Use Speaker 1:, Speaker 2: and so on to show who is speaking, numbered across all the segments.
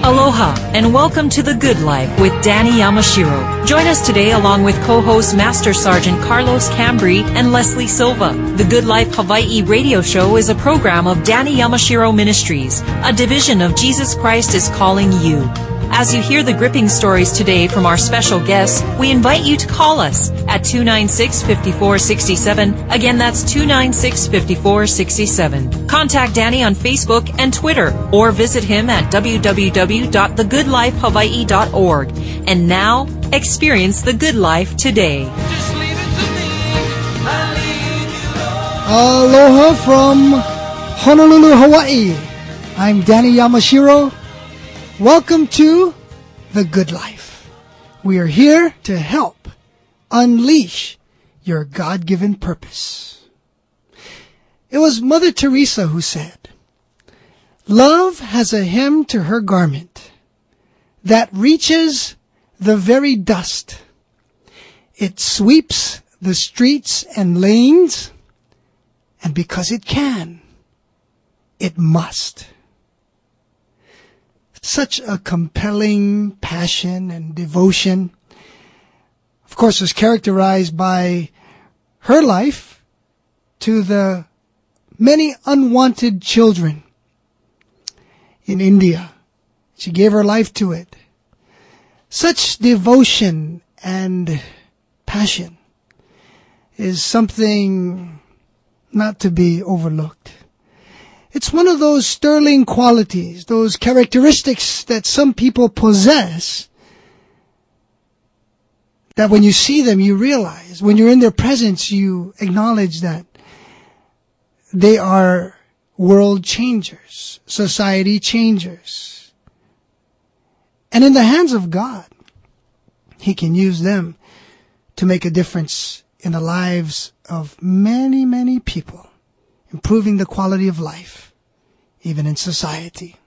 Speaker 1: Aloha, and welcome to The Good Life with Danny Yamashiro. Join us today along with co-host Master Sergeant Carlos Cambry and Leslie Silva. The Good Life Hawaii radio show is a program of Danny Yamashiro Ministries, a division of Jesus Christ is Calling You. As you hear the gripping stories today from our special guests, we invite you to call us at 296-5467. Again, that's 296-5467. Contact Danny on Facebook and Twitter, or visit him at www.thegoodlifehawaii.org. And now, experience the good life today.
Speaker 2: Aloha from Honolulu, Hawaii. I'm Danny Yamashiro. Welcome to The Good Life. We are here to help unleash your God-given purpose. It was Mother Teresa who said, "Love has a hem to her garment that reaches the very dust. It sweeps the streets and lanes, and because it can, it must." Such a compelling passion and devotion, of course, was characterized by her life to the many unwanted children in India. She gave her life to it. Such devotion and passion is something not to be overlooked. It's one of those sterling qualities, those characteristics that some people possess, that when you see them, you realize, when you're in their presence, you acknowledge that they are world changers, society changers. And in the hands of God, He can use them to make a difference in the lives of many, many people, improving the quality of life, even in society.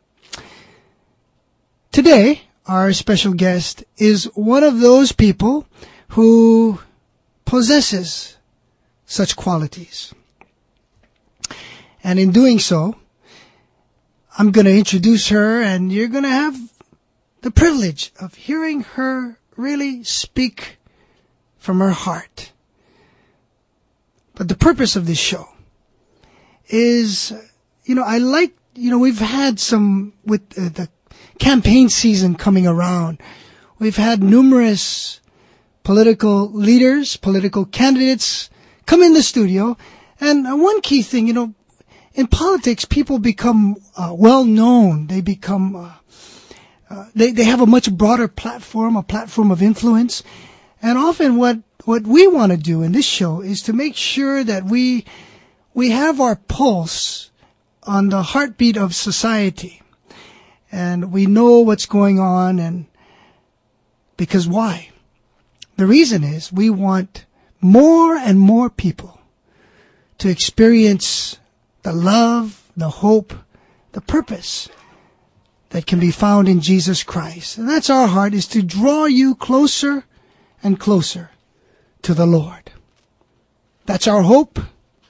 Speaker 2: Today, our special guest is one of those people who possesses such qualities. And in doing so, I'm going to introduce her, and you're going to have the privilege of hearing her really speak from her heart. But the purpose of this show is, we've had some, with the campaign season coming around, we've had numerous political leaders, political candidates come in the studio. And one key thing, in politics, people become well known. They become, they have a much broader platform, a platform of influence. And often what we want to do in this show is to make sure that we have our pulse on the heartbeat of society, and we know what's going on. And because why? The reason is we want more and more people to experience the love, the hope, the purpose that can be found in Jesus Christ. And that's our heart, is to draw you closer and closer to the Lord. That's our hope.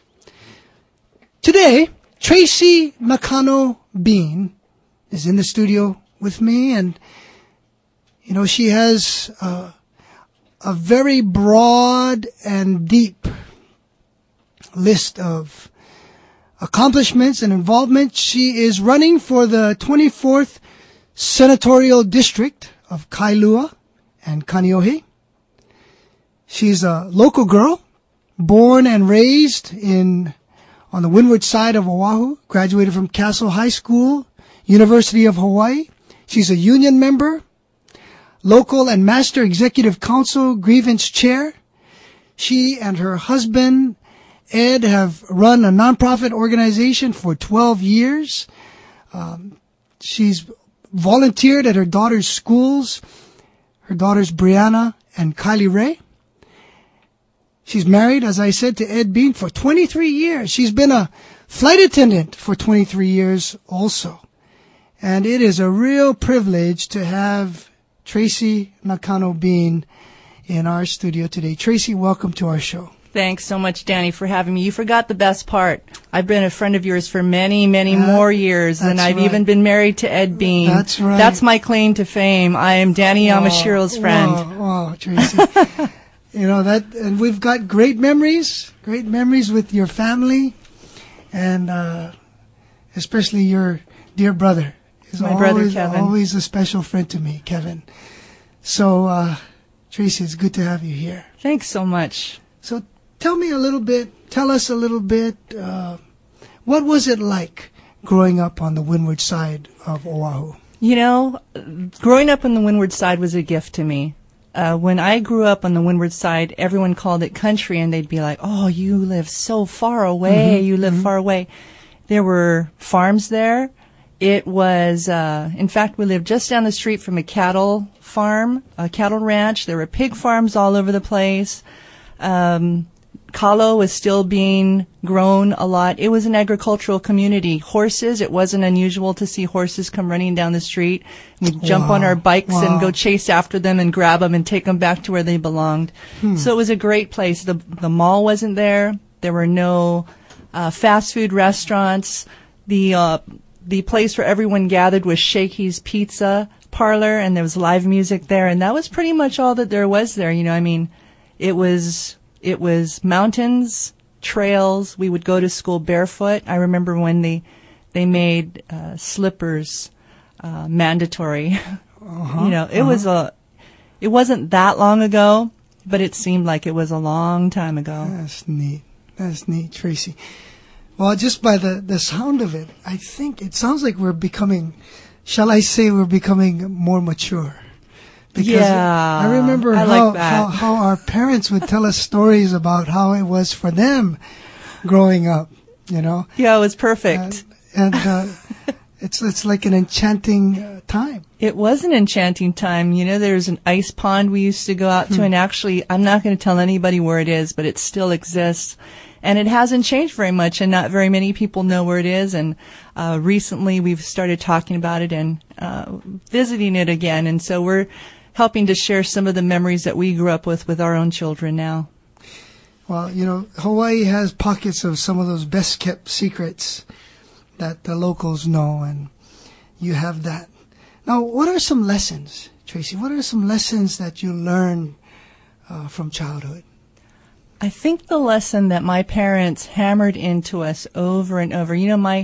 Speaker 2: Today, Tracy Nakano Bean is in the studio with me, and she has a very broad and deep list of accomplishments and involvement. She is running for the 24th Senatorial District of Kailua and Kaneohe. She's a local girl, born and raised on the windward side of Oahu, graduated from Castle High School, University of Hawaii. She's a union member, local and master executive council grievance chair. She and her husband, Ed, have run a nonprofit organization for 12 years. She's volunteered at her daughter's schools, her daughters Brianna and Kylie Ray. She's married, as I said, to Ed Bean for 23 years. She's been a flight attendant for 23 years also. And it is a real privilege to have Tracy Nakano Bean in our studio today. Tracy, welcome to our show.
Speaker 3: Thanks so much, Danny, for having me. You forgot the best part. I've been a friend of yours for many, many more years, and I've even been married to Ed Bean.
Speaker 2: That's right.
Speaker 3: That's my claim to fame. I am Danny Yamashiro's friend.
Speaker 2: Oh, Tracy. And we've got great memories with your family, and especially your dear brother. He's
Speaker 3: my brother, Kevin.
Speaker 2: Always a special friend to me, Kevin. So, Tracy, it's good to have you here.
Speaker 3: Thanks so much.
Speaker 2: So, tell us a little bit, what was it like growing up on the windward side of Oahu?
Speaker 3: Growing up on the windward side was a gift to me. When I grew up on the windward side, everyone called it country, and they'd be like, "Oh, you live so far away. You live far away." There were farms there. It was, in fact, we lived just down the street from a cattle farm, a cattle ranch. There were pig farms all over the place. Kalo was still being grown a lot. It was an agricultural community. Horses, it wasn't unusual to see horses come running down the street. We'd jump on our bikes and go chase after them and grab them and take them back to where they belonged. So it was a great place. The mall wasn't there. There were no fast food restaurants. The place where everyone gathered was Shakey's Pizza Parlor, and there was live music there, and that was pretty much all that there was there. It was mountains, trails. We would go to school barefoot. I remember when they made slippers mandatory. It wasn't that long ago, but it seemed like it was a long time ago.
Speaker 2: That's neat, Tracy. Well, just by the sound of it, I think it sounds like we're becoming more mature. Because I remember how our parents would tell us stories about how it was for them growing up, Yeah,
Speaker 3: it was perfect.
Speaker 2: And it's like an enchanting time.
Speaker 3: It was an enchanting time. There's an ice pond we used to go out to, and actually, I'm not going to tell anybody where it is, but it still exists. And it hasn't changed very much, and not very many people know where it is. And recently we've started talking about it and visiting it again. And so we're helping to share some of the memories that we grew up with our own children now.
Speaker 2: Well, Hawaii has pockets of some of those best-kept secrets that the locals know, and you have that. Now, what are some lessons, Tracy? What are some lessons that you learned from childhood?
Speaker 3: I think the lesson that my parents hammered into us over and over,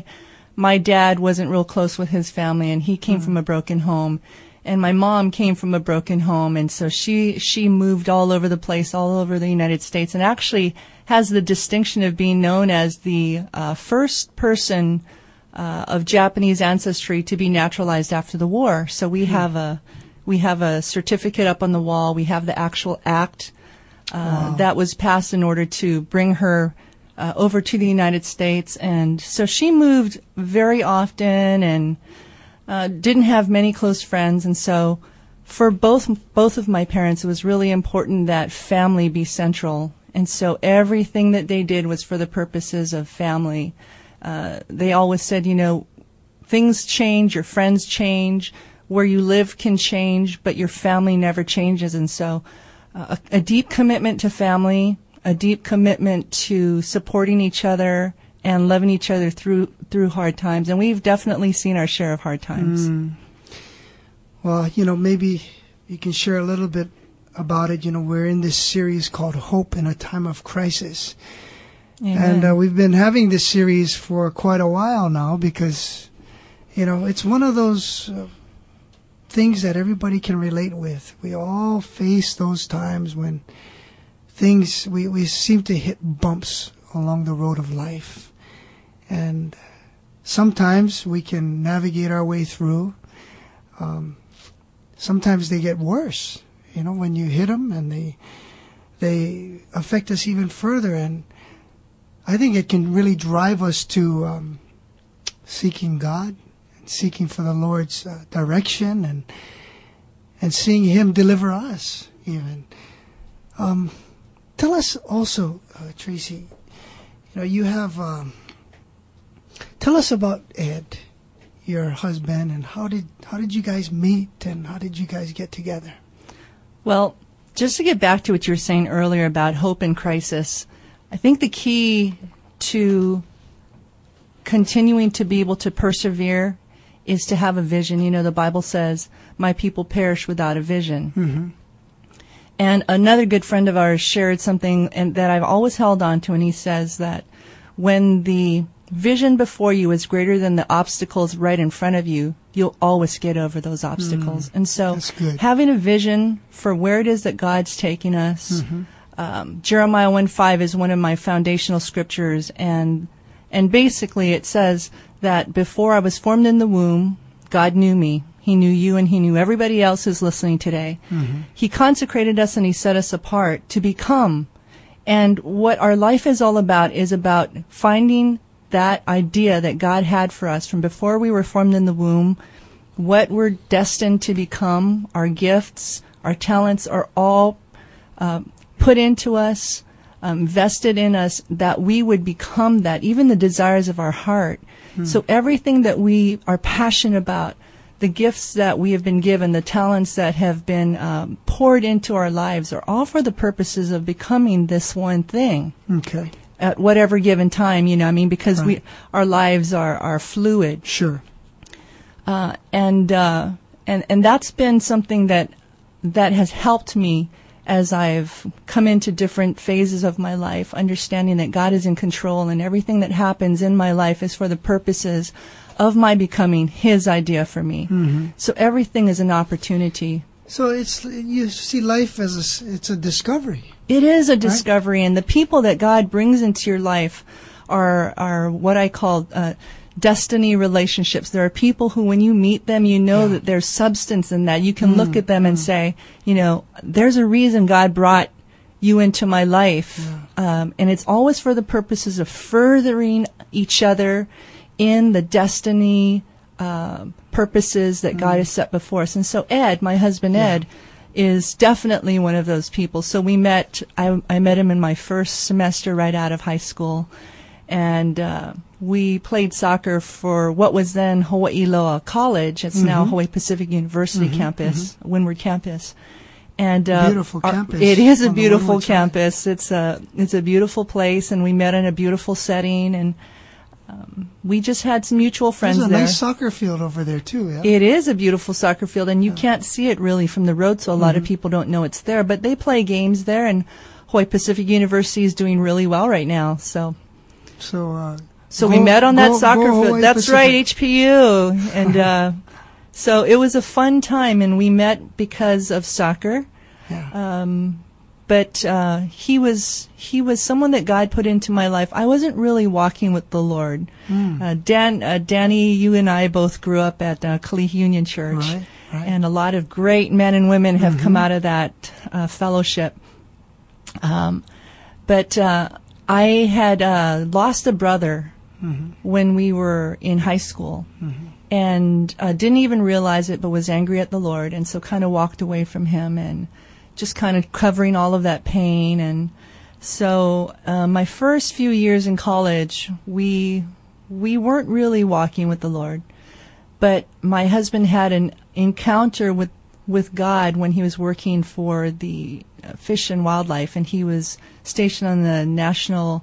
Speaker 3: my dad wasn't real close with his family, and he came from a broken home, and my mom came from a broken home, and so she moved all over the place, all over the United States, and actually has the distinction of being known as the first person of Japanese ancestry to be naturalized after the war. So we have a certificate up on the wall. We have the actual act that was passed in order to bring her over to the United States. And so she moved very often and didn't have many close friends. And so for both of my parents, it was really important that family be central. And so everything that they did was for the purposes of family. They always said, things change, your friends change, where you live can change, but your family never changes. And so a deep commitment to family, a deep commitment to supporting each other and loving each other through hard times. And we've definitely seen our share of hard times.
Speaker 2: Well, maybe you can share a little bit about it. We're in this series called Hope in a Time of Crisis. Amen. And we've been having this series for quite a while now because, it's one of those things that everybody can relate with. We all face those times when we seem to hit bumps along the road of life. And sometimes we can navigate our way through. Sometimes they get worse, when you hit them, and they affect us even further. And I think it can really drive us to seeking God, seeking for the Lord's direction, and seeing Him deliver us even. Tell us also, Tracy, you have, tell us about Ed, your husband, and how did you guys meet, and how did you guys get together?
Speaker 3: Well, just to get back to what you were saying earlier about hope in crisis, I think the key to continuing to be able to persevere is to have a vision. You know, the Bible says, my people perish without a vision.
Speaker 2: Mm-hmm.
Speaker 3: And another good friend of ours shared something that I've always held on to, and he says that when the vision before you is greater than the obstacles right in front of you, you'll always get over those obstacles. And so having a vision for where it is that God's taking us, Jeremiah 1:5 is one of my foundational scriptures, and basically it says that before I was formed in the womb, God knew me. He knew you, and He knew everybody else who's listening today. He consecrated us and He set us apart to become. And what our life is all about is about finding that idea that God had for us from before we were formed in the womb, what we're destined to become, our gifts, our talents are all put into us, vested in us, that we would become that, even the desires of our heart. So everything that we are passionate about, the gifts that we have been given, the talents that have been poured into our lives are all for the purposes of becoming this one thing.
Speaker 2: Okay.
Speaker 3: At whatever given time, you know, I mean, because our lives are fluid.
Speaker 2: Sure.
Speaker 3: And that's been something that has helped me as I've come into different phases of my life, understanding that God is in control and everything that happens in my life is for the purposes of my becoming His idea for me. So everything is an opportunity.
Speaker 2: So you see life as it's a discovery.
Speaker 3: It is a discovery, and the people that God brings into your life are what I call destiny relationships. There are people who, when you meet them, you know that there's substance in that. You can look at them and say, you know, there's a reason God brought you into my life. And it's always for the purposes of furthering each other in the destiny purposes that God has set before us. And so Ed, my husband Ed, is definitely one of those people. So we met, I met him in my first semester right out of high school. And we played soccer for what was then Hawaii Loa College. It's now Hawaii Pacific University campus, Windward campus. And
Speaker 2: beautiful campus.
Speaker 3: It is a beautiful campus. It's a beautiful place, and we met in a beautiful setting, and we just had some mutual friends there.
Speaker 2: There's a nice soccer field over there too. Yeah?
Speaker 3: It is a beautiful soccer field, and you can't see it really from the road, so a lot of people don't know it's there. But they play games there, and Hawaii Pacific University is doing really well right now. So we met on that soccer field. That's right, HPU. And so it was a fun time, and we met because of soccer. But he was someone that God put into my life. I wasn't really walking with the Lord. Danny, you and I both grew up at Kalihi Union Church, and a lot of great men and women have come out of that fellowship. But I had lost a brother when we were in high school, and didn't even realize it, but was angry at the Lord, and so kind of walked away from Him and just kind of covering all of that pain. And so my first few years in college, we weren't really walking with the Lord, but my husband had an encounter with God when he was working for the Fish and Wildlife, and he was stationed on the national,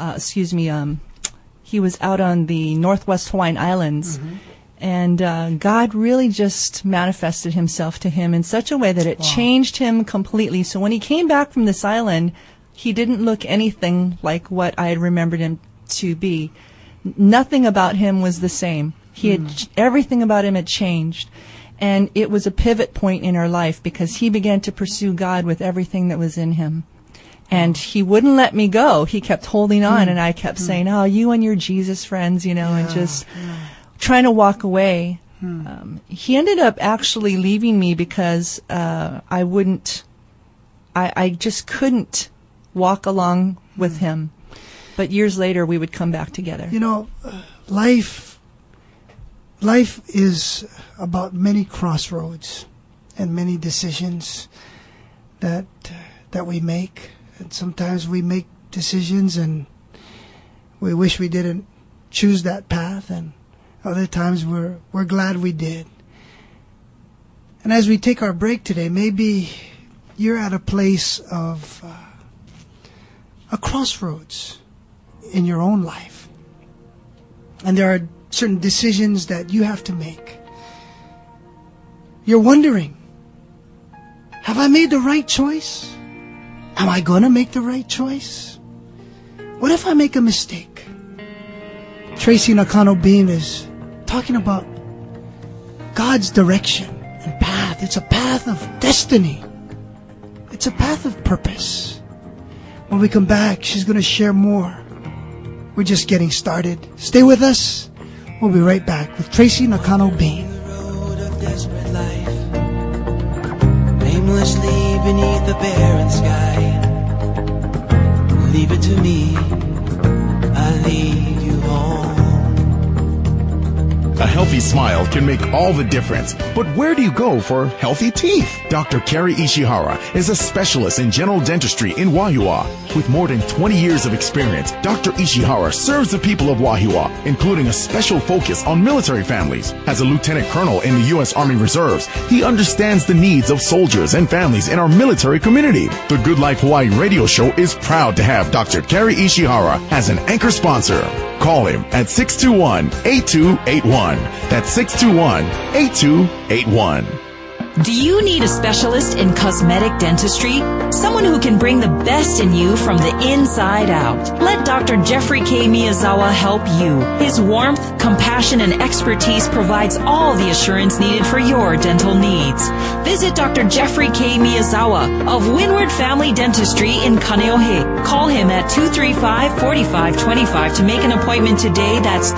Speaker 3: he was out on the Northwest Hawaiian Islands. And God really just manifested Himself to him in such a way that it changed him completely. So when he came back from this island, he didn't look anything like what I had remembered him to be. Nothing about him was the same. He had everything about him had changed. And it was a pivot point in our life because he began to pursue God with everything that was in him. And he wouldn't let me go. He kept holding on, and I kept saying, "Oh, you and your Jesus friends," you know, and just trying to walk away. He ended up actually leaving me because I just couldn't walk along with him. But years later, we would come back together.
Speaker 2: You know, life is about many crossroads and many decisions that we make. And sometimes we make decisions and we wish we didn't choose that path, and other times we're glad we did. And as we take our break today, maybe you're at a place of a crossroads in your own life. And there are certain decisions that you have to make. You're wondering, have I made the right choice? Am I going to make the right choice? What if I make a mistake? Tracy Nakano Bean is talking about God's direction and path. It's a path of destiny. It's a path of purpose. When we come back, she's going to share more. We're just getting started. Stay with us. We'll be right back with Tracy Nakano Bean.
Speaker 4: Desperate life, aimlessly beneath the barren sky. Leave it to me, I lead you home.
Speaker 5: A healthy smile can make all the difference. But where do you go for healthy teeth? Dr. Kerry Ishihara is a specialist in general dentistry in Wahiawa. With more than 20 years of experience, Dr. Ishihara serves the people of Wahiawa, including a special focus on military families. As a lieutenant colonel in the U.S. Army Reserves, he understands the needs of soldiers and families in our military community. The Good Life Hawaii radio show is proud to have Dr. Kerry Ishihara as an anchor sponsor. Call him at 621-8281. That's 621-8281.
Speaker 1: Do you need a specialist in cosmetic dentistry? Someone who can bring the best in you from the inside out. Let Dr. Jeffrey K. Miyazawa help you. His warmth, compassion, and expertise provides all the assurance needed for your dental needs. Visit Dr. Jeffrey K. Miyazawa of Windward Family Dentistry in Kaneohe. Call him at 235-4525 to make an appointment today. That's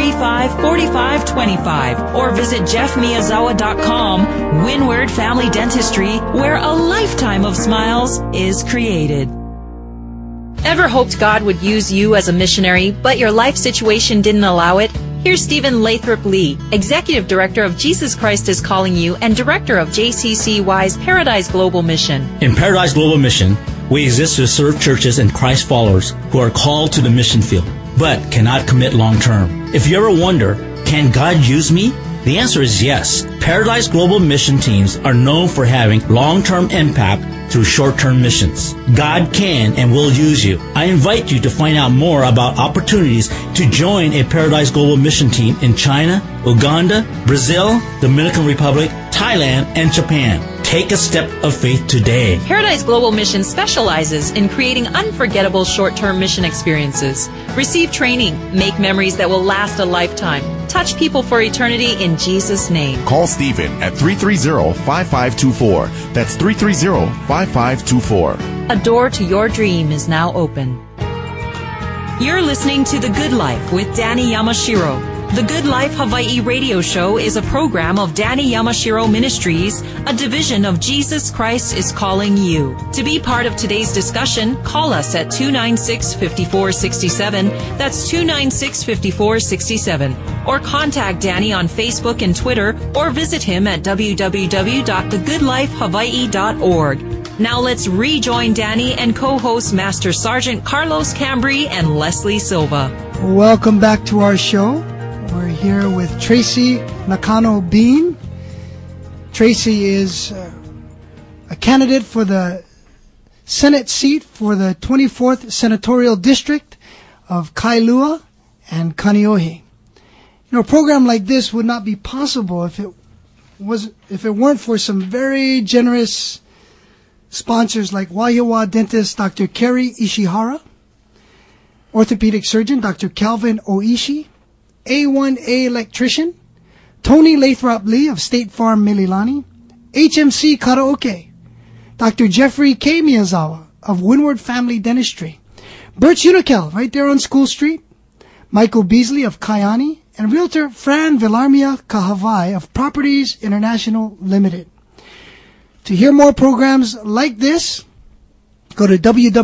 Speaker 1: 235-4525. Or visit jeffmiyazawa.com. Windward Family Dentistry, where a lifetime of smiles is created. Ever hoped God would use you as a missionary, but your life situation didn't allow it? Here's Stephen Lathrop Lee, Executive Director of Jesus Christ is Calling You and Director of JCCY's Paradise Global Mission.
Speaker 6: In Paradise Global Mission, we exist to serve churches and Christ followers who are called to the mission field, but cannot commit long term. If you ever wonder, can God use me? The answer is yes. Paradise Global Mission teams are known for having long-term impact through short-term missions. God can and will use you. I invite you to find out more about opportunities to join a Paradise Global Mission team in China, Uganda, Brazil, Dominican Republic, Thailand, and Japan. Take a step of faith today.
Speaker 1: Paradise Global Mission specializes in creating unforgettable short-term mission experiences. Receive training, make memories that will last a lifetime. Touch people for eternity in Jesus' name.
Speaker 5: Call Stephen at 330-5524. That's 330-5524.
Speaker 1: A door to your dream is now open. You're listening to The Good Life with Danny Yamashiro. The Good Life Hawaii radio show is a program of Danny Yamashiro Ministries, a division of Jesus Christ is Calling You. To be part of today's discussion, call us at 296-5467. That's 296-5467. Or contact Danny on Facebook and Twitter, or visit him at www.thegoodlifehawaii.org. Now let's rejoin Danny and co-host Master Sergeant Carlos Cambry and Leslie Silva.
Speaker 2: Welcome back to our show. We're here with Tracy Nakano Bean. Tracy is a candidate for the Senate seat for the 24th Senatorial District of Kailua and Kaneohe. You know, a program like this would not be possible if it weren't for some very generous sponsors like Wahiawa dentist Dr. Kerry Ishihara, orthopedic surgeon Dr. Calvin Oishi, A1A electrician Tony Lathrop Lee of State Farm Mililani, HMC Karaoke, Dr. Jeffrey K. Miyazawa of Windward Family Dentistry, Birch Unikel right there on School Street, Michael Beasley of Kaiani, and realtor Fran Villarmia Kahavai of Properties International Limited. To hear more programs like this, go to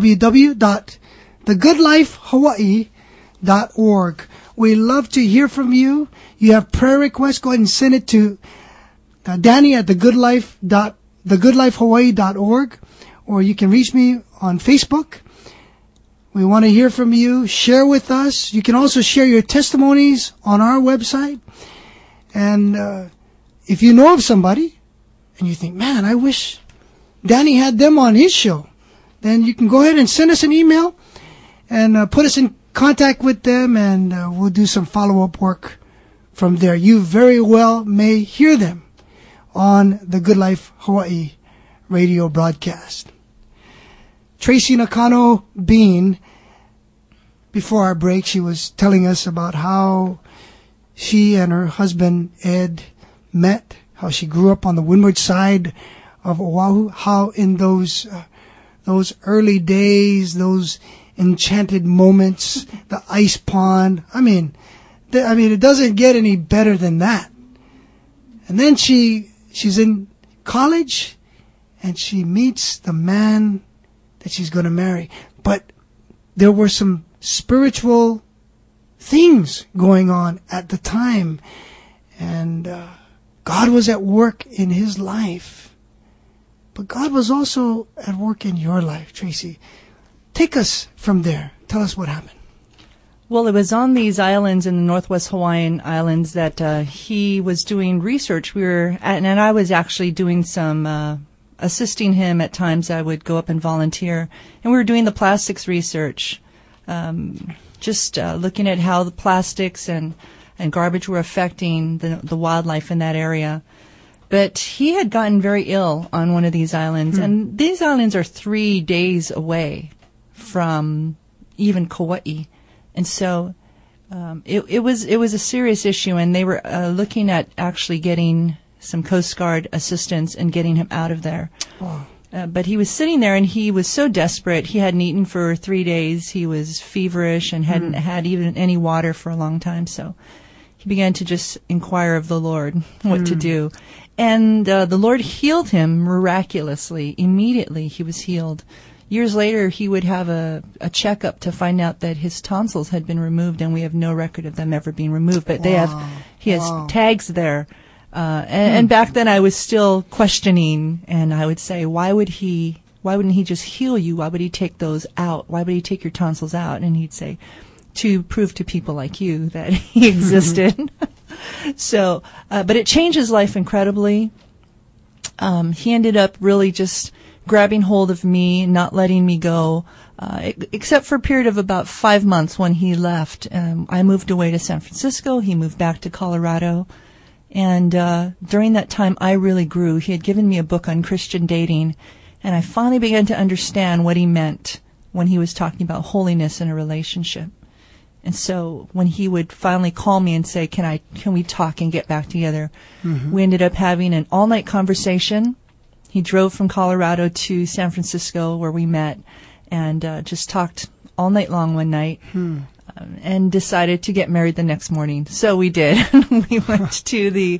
Speaker 2: www.thegoodlifehawaii.org. We love to hear from you. You have prayer requests, go ahead and send it to Danny at thegoodlifehawaii.org, or you can reach me on Facebook. We want to hear from you. Share with us. You can also share your testimonies on our website. And if you know of somebody and you think, man, I wish Danny had them on his show, then you can go ahead and send us an email and put us in contact with them, and we'll do some follow-up work from there. You very well may hear them on the Good Life Hawaii radio broadcast. Tracy Nakano Bean, before our break, she was telling us about how she and her husband Ed met, how she grew up on the windward side of Oahu, how in those early days, those enchanted moments, the ice pond. I mean, it doesn't get any better than that. And then she's in college, and she meets the man that she's going to marry. But there were some spiritual things going on at the time, and God was at work in his life. But God was also at work in your life, Tracy. Take us from there. Tell us what happened.
Speaker 3: Well, it was on these islands in the Northwest Hawaiian Islands that he was doing research. And I was actually doing some assisting him at times. I would go up and volunteer, and we were doing the plastics research, just looking at how the plastics and garbage were affecting the wildlife in that area. But he had gotten very ill on one of these islands, and these islands are 3 days away from even Kauai. And so it was a serious issue, and they were looking at actually getting some Coast Guard assistance and getting him out of there.
Speaker 2: Wow.
Speaker 3: But he was sitting there, and he was so desperate. He hadn't eaten for 3 days. He was feverish and hadn't had even any water for a long time. So he began to just inquire of the Lord what to do. And the Lord healed him miraculously. Immediately he was healed. Years later, he would have a checkup to find out that his tonsils had been removed, and we have no record of them ever being removed. But he has tags there. And back then I was still questioning, and I would say, why wouldn't he just heal you? Why would he take those out? Why would he take your tonsils out? And he'd say, to prove to people like you that he existed. So, but it changed his life incredibly. He ended up really just grabbing hold of me, not letting me go, except for a period of about 5 months when he left. I moved away to San Francisco. He moved back to Colorado. And during that time, I really grew. He had given me a book on Christian dating, and I finally began to understand what he meant when he was talking about holiness in a relationship. And so when he would finally call me and say, can we talk and get back together, we ended up having an all-night conversation. He drove from Colorado to San Francisco where we met, and just talked all night long one night. And decided to get married the next morning. So we did. We went to the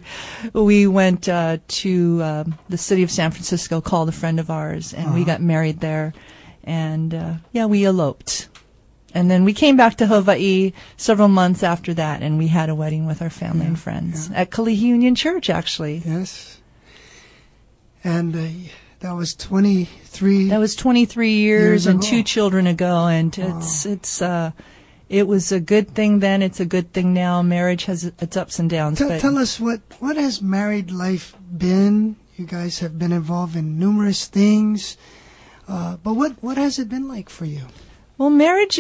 Speaker 3: city of San Francisco, called a friend of ours, and we got married there. And we eloped. And then we came back to Hawaii several months after that, and we had a wedding with our family and friends at Kalihi Union Church, actually.
Speaker 2: Yes. And that was 23.
Speaker 3: That was 23 years and
Speaker 2: ago.
Speaker 3: 2 children ago, and it was a good thing then. It's a good thing now. Marriage has its ups and downs.
Speaker 2: Tell us what has married life been? You guys have been involved in numerous things, but what has it been like for you?
Speaker 3: Well, marriage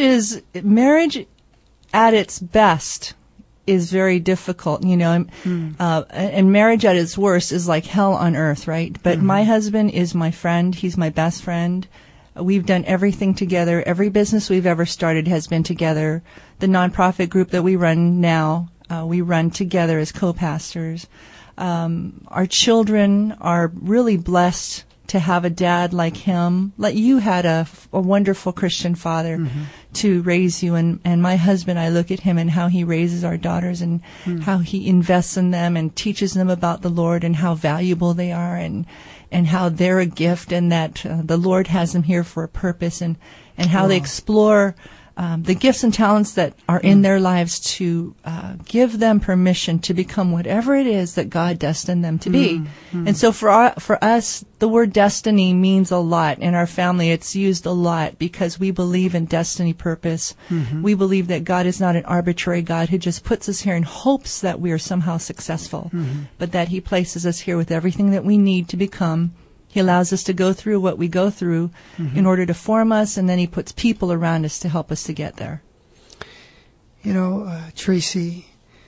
Speaker 3: at its best is very difficult, and marriage at its worst is like hell on earth, right? But my husband is my friend. He's my best friend. We've done everything together. Every business we've ever started has been together. The nonprofit group that we run now, we run together as co-pastors. Our children are really blessed to have a dad like him. Like you had a wonderful Christian father to raise you. And my husband, I look at him and how he raises our daughters and how he invests in them and teaches them about the Lord and how valuable they are and how they're a gift and that the Lord has them here for a purpose and how they explore the gifts and talents that are in their lives to give them permission to become whatever it is that God destined them to be. And so for us, the word destiny means a lot. In our family, it's used a lot because we believe in destiny purpose. We believe that God is not an arbitrary God who just puts us here in hopes that we are somehow successful, but that he places us here with everything that we need to become He allows us to go through what we go through in order to form us, and then he puts people around us to help us to get there.
Speaker 2: You know, Tracy,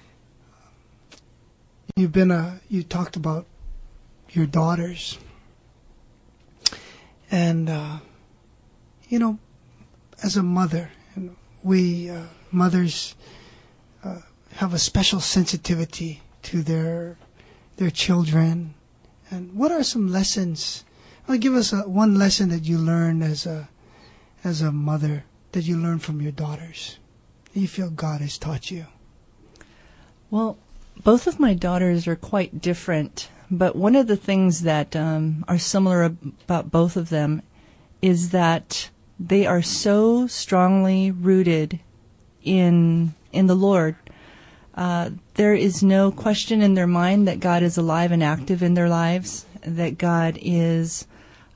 Speaker 2: you talked about your daughters. And, you know, as a mother, we mothers have a special sensitivity to their children. And what are some lessons? Well, give us one lesson that you learned as a mother, that you learned from your daughters, that you feel God has taught you.
Speaker 3: Well, both of my daughters are quite different, but one of the things that are similar about both of them is that they are so strongly rooted in the Lord. There is no question in their mind that God is alive and active in their lives, that God is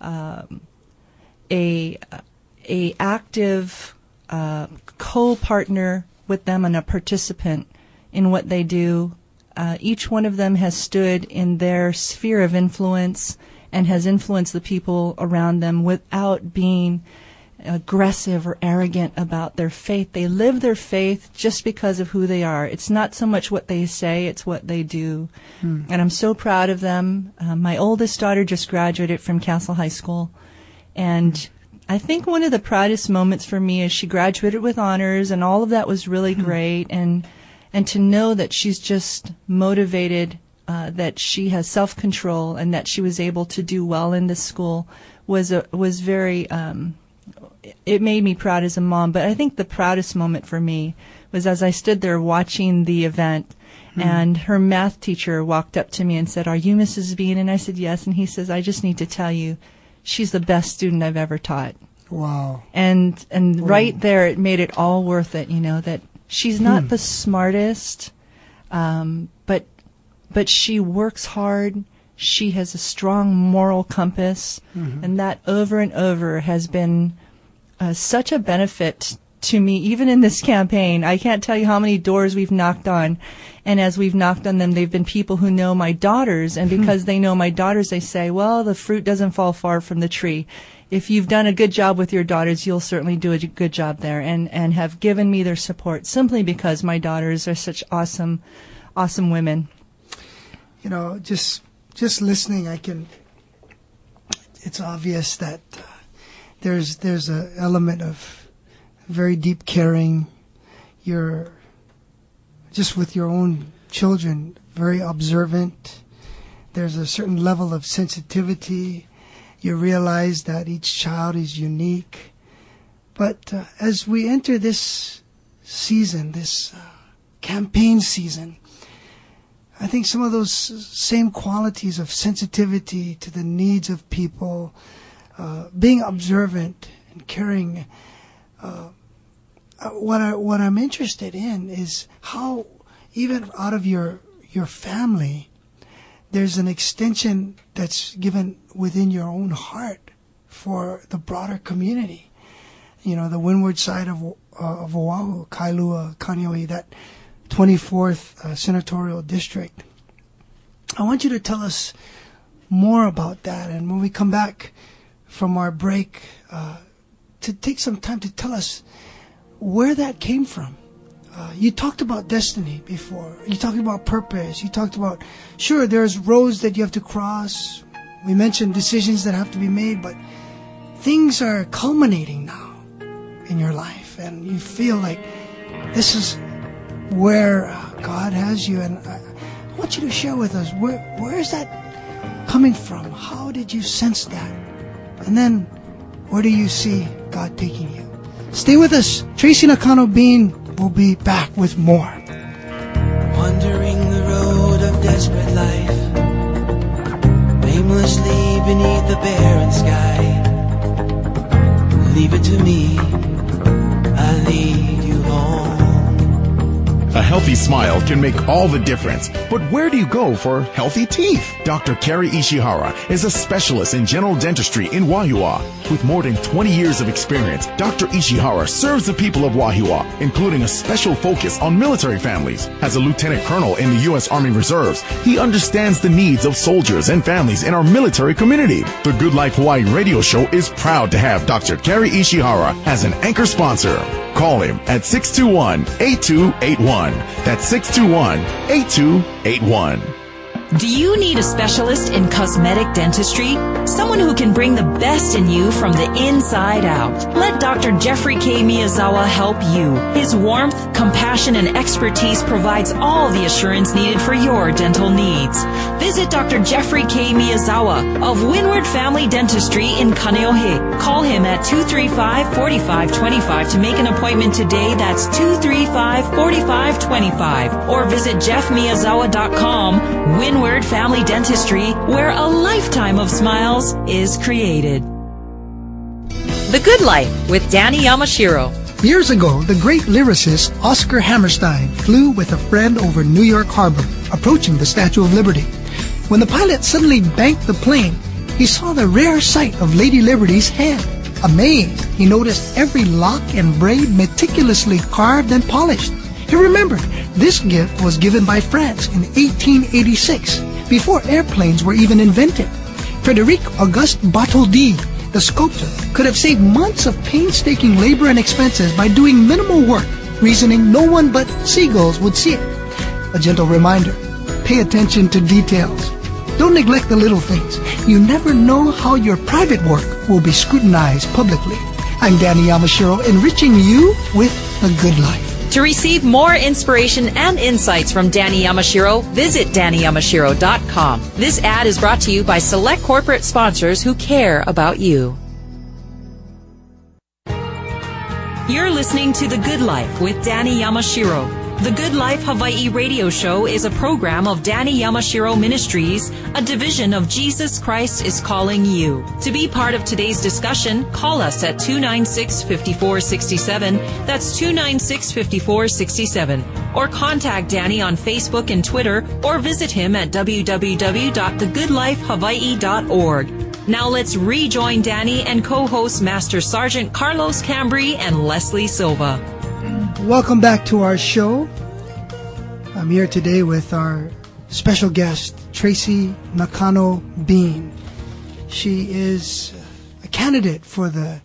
Speaker 3: a active co-partner with them and a participant in what they do. Each one of them has stood in their sphere of influence and has influenced the people around them without being aggressive or arrogant about their faith. They live their faith just because of who they are. It's not so much what they say, it's what they do. And I'm so proud of them. My oldest daughter just graduated from Castle High School, and I think one of the proudest moments for me is she graduated with honors, and all of that was really great, and to know that she's just motivated, that she has self-control, and that she was able to do well in this school was very it made me proud as a mom. But I think the proudest moment for me was as I stood there watching the event, and her math teacher walked up to me and said, "Are you Mrs. Bean?" And I said, "Yes." And he says, "I just need to tell you, she's the best student I've ever taught."
Speaker 2: Wow.
Speaker 3: And right there, it made it all worth it, you know, that she's not the smartest, but she works hard. She has a strong moral compass, and that over and over has been such a benefit to me, even in this campaign. I can't tell you how many doors we've knocked on, and as we've knocked on them, they've been people who know my daughters, and because they know my daughters, they say, "Well, the fruit doesn't fall far from the tree. If you've done a good job with your daughters, you'll certainly do a good job there," and have given me their support simply because my daughters are such awesome women.
Speaker 2: You know, just listening, it's obvious that there's an element of very deep caring. You're just with your own children, very observant. There's a certain level of sensitivity. You realize that each child is unique. But as we enter this season, this campaign season, I think some of those same qualities of sensitivity to the needs of people, being observant and caring, what I'm interested in is how even out of your family, there's an extension that's given within your own heart for the broader community. You know, the windward side of Oahu, Kailua, Kaneohe, that 24th senatorial district. I want you to tell us more about that, and when we come back from our break, to take some time to tell us where that came from. You talked about destiny before. You talked about purpose. You talked about, sure, there's roads that you have to cross. We mentioned decisions that have to be made, but things are culminating now in your life, and you feel like this is where God has you. And I want you to share with us, where is that coming from? How did you sense that? And then, where do you see God taking you? Stay with us. Tracy Nakano Bean will be back with more.
Speaker 4: Wandering the road of desperate life, aimlessly beneath the barren sky. Leave it to me, I lead you home.
Speaker 5: A healthy smile can make all the difference. But where do you go for healthy teeth? Dr. Kerry Ishihara is a specialist in general dentistry in Wahiawa. With more than 20 years of experience, Dr. Ishihara serves the people of Wahiawa, including a special focus on military families. As a lieutenant colonel in the U.S. Army Reserves, he understands the needs of soldiers and families in our military community. The Good Life Hawaii radio show is proud to have Dr. Kerry Ishihara as an anchor sponsor. Call him at 621-8281. That's 621-8281.
Speaker 1: Do you need a specialist in cosmetic dentistry? Someone who can bring the best in you from the inside out. Let Dr. Jeffrey K. Miyazawa help you. His warmth, compassion, and expertise provides all the assurance needed for your dental needs. Visit Dr. Jeffrey K. Miyazawa of Windward Family Dentistry in Kaneohe. Call him at 235-4525 to make an appointment today. That's 235-4525. Or visit jeffmiyazawa.com. Windward Family Dentistry, where a lifetime of smiles is created. The Good Life with Danny Yamashiro.
Speaker 2: Years ago, the great lyricist Oscar Hammerstein flew with a friend over New York Harbor, approaching the Statue of Liberty. When the pilot suddenly banked the plane, he saw the rare sight of Lady Liberty's hand. Amazed, he noticed every lock and braid meticulously carved and polished. He remembered this gift was given by France in 1886, before airplanes were even invented. Frederic Auguste Bartholdi, the sculptor, could have saved months of painstaking labor and expenses by doing minimal work, reasoning no one but seagulls would see it. A gentle reminder, pay attention to details. Don't neglect the little things. You never know how your private work will be scrutinized publicly. I'm Danny Yamashiro, enriching you with the good life.
Speaker 1: To receive more inspiration and insights from Danny Yamashiro, visit DannyYamashiro.com. This ad is brought to you by select corporate sponsors who care about you. You're listening to The Good Life with Danny Yamashiro. The Good Life Hawaii radio show is a program of Danny Yamashiro Ministries, a division of Jesus Christ is Calling You. To be part of today's discussion, call us at 296-5467. That's 296-5467. Or contact Danny on Facebook and Twitter, or visit him at www.thegoodlifehawaii.org. Now let's rejoin Danny and co-host Master Sergeant Carlos Cambry and Leslie Silva.
Speaker 2: Welcome back to our show. I'm here today with our special guest, Tracy Nakano Bean. She is a candidate for the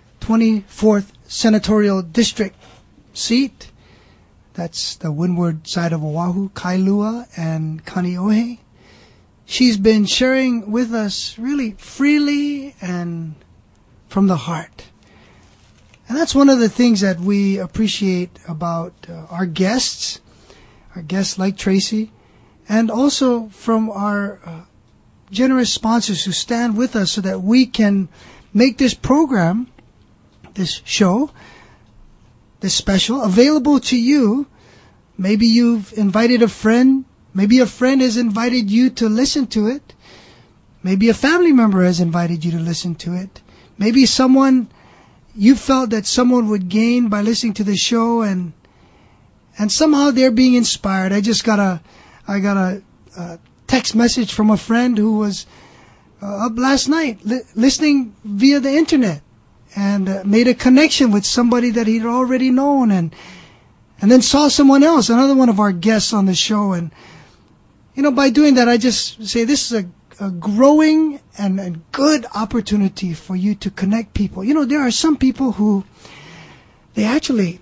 Speaker 2: 24th Senatorial District seat. That's the windward side of Oahu, Kailua, and Kaneohe. She's been sharing with us really freely and from the heart. And that's one of the things that we appreciate about our guests like Tracy, and also from our generous sponsors who stand with us so that we can make this program, this show, this special, available to you. Maybe you've invited a friend. Maybe a friend has invited you to listen to it. Maybe a family member has invited you to listen to it. Maybe you felt that someone would gain by listening to the show, and somehow they're being inspired. I got a text message from a friend who was up last night listening via the internet, and made a connection with somebody that he'd already known, and then saw someone else, another one of our guests on the show, and by doing that, I just say this is a growing and good opportunity for you to connect people. There are some people who, they actually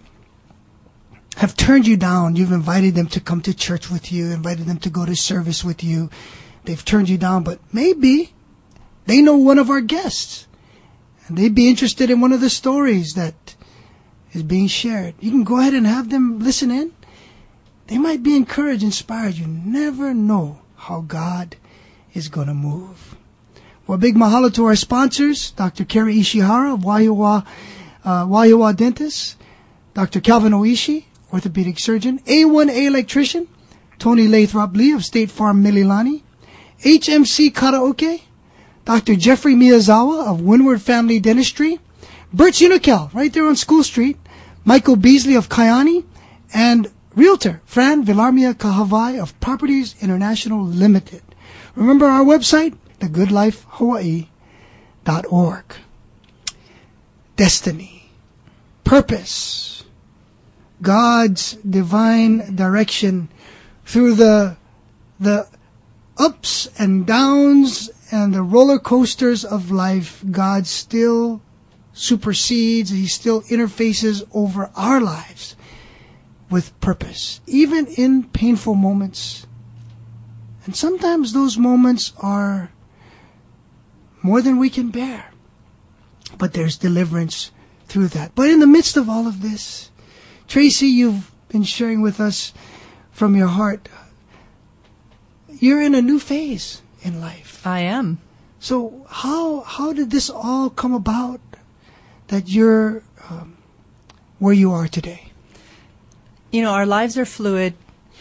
Speaker 2: have turned you down. You've invited them to come to church with you, invited them to go to service with you. They've turned you down, but maybe they know one of our guests, and they'd be interested in one of the stories that is being shared. You can go ahead and have them listen in. They might be encouraged, inspired. You never know how God is going to move. Well, big mahalo to our sponsors, Dr. Kerry Ishihara of Wahiawa Dentist, Dr. Calvin Oishi, orthopedic surgeon, A1A electrician, Tony Lathrop Lee of State Farm Mililani, HMC Karaoke, Dr. Jeffrey Miyazawa of Windward Family Dentistry, Birch Unical, right there on School Street, Michael Beasley of Kayani, and Realtor Fran Villarmia Kahavai of Properties International Limited. Remember our website, thegoodlifehawaii.org. Destiny, purpose, God's divine direction through the ups and downs and the roller coasters of life. God still supersedes, He still interfaces over our lives with purpose, even in painful moments. And sometimes those moments are more than we can bear. But there's deliverance through that. But in the midst of all of this, Tracy, you've been sharing with us from your heart. You're in a new phase in life.
Speaker 3: I am.
Speaker 2: So how did this all come about that you're where you are today?
Speaker 3: Our lives are fluid.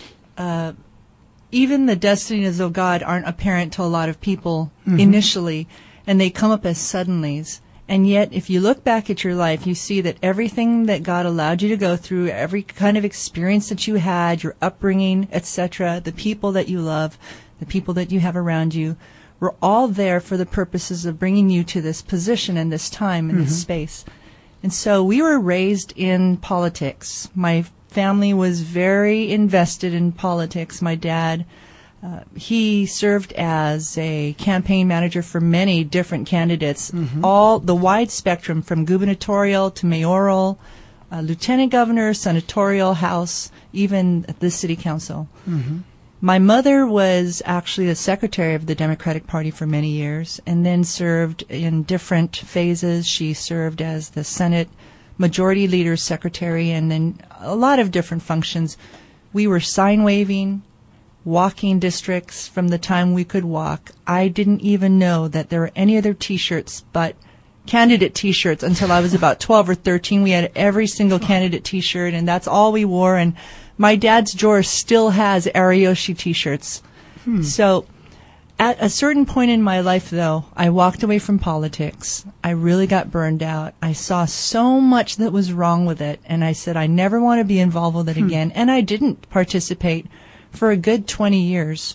Speaker 3: Even the destinies of God aren't apparent to a lot of people initially, and they come up as suddenlies. And yet, if you look back at your life, you see that everything that God allowed you to go through, every kind of experience that you had, your upbringing, etc., the people that you love, the people that you have around you, were all there for the purposes of bringing you to this position and this time and this space. And so we were raised in politics. My family was very invested in politics. My dad, he served as a campaign manager for many different candidates, all the wide spectrum from gubernatorial to mayoral, lieutenant governor, senatorial, house, even the city council. My mother was actually the secretary of the Democratic Party for many years and then served in different phases. She served as the Senate Majority Leader Secretary and then a lot of different functions. We were sign waving, walking districts from the time we could walk. I didn't even know that there were any other T-shirts but candidate T-shirts until I was about 12 or 13. We had every single candidate T-shirt, and that's all we wore. And my dad's drawer still has Ariyoshi T-shirts. So at a certain point in my life, though, I walked away from politics. I really got burned out. I saw so much that was wrong with it, and I said I never want to be involved with it again. And I didn't participate for a good 20 years.